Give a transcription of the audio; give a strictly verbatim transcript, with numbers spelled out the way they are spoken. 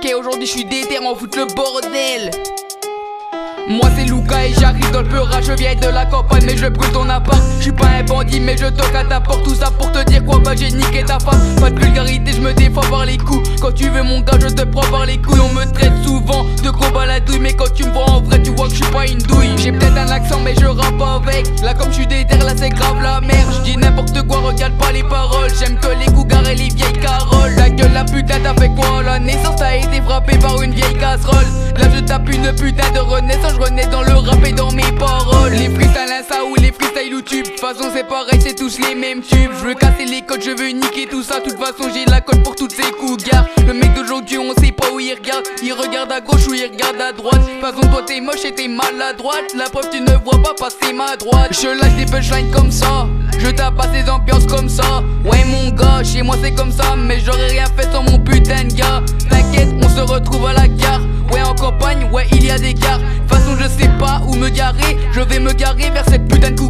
Ok, aujourd'hui je suis déter, en foutre le bordel. Moi c'est Luca et j'arrive dans le peura. Je viens de la campagne mais je brûle ton appart. Je suis pas un bandit mais je toque à ta porte. Tout ça pour te dire quoi, bah j'ai niqué ta femme. Pas de vulgarité, je me défends par les coups. Quand tu veux mon gars je te prends par les couilles. On me traite souvent de gros baladouille, mais quand tu me vois en vrai tu vois que je suis pas une douille. J'ai peut-être un accent mais je rappe avec. Là comme je suis déter, là c'est grave la merde. Je dis n'importe quoi, regarde pas les paroles. J'aime que les cougars et les vieilles caroles. Ta gueule la putain, t'as fait quoi? La naissance a été frappée par une vieille casserole. Là je tape une putain de renaissance. Je renais dans le rap et dans mes paroles. Les freestyles Insta ou les freestyles YouTube, de toute façon c'est pareil, c'est tous les mêmes tubes. Je veux casser les codes, je veux niquer tout ça. De toute façon j'ai la colle pour toutes ces cougars. Le mec d'aujourd'hui on sait pas où il regarde. Il regarde à gauche ou il regarde à droite. De toute façon toi t'es moche et t'es maladroite. La preuve tu ne vois pas passer ma droite. Je lâche des punchlines comme ça, je tape à ces ambiances comme ça. Ouais mon gars, chez moi c'est comme ça, mais j'aurais rien fait sans mon putain de gars. T'inquiète, on se retrouve à la gare. Ouais en campagne, ouais il y a des gares. De toute façon je sais pas où me garer. Je vais me garer vers cette putain de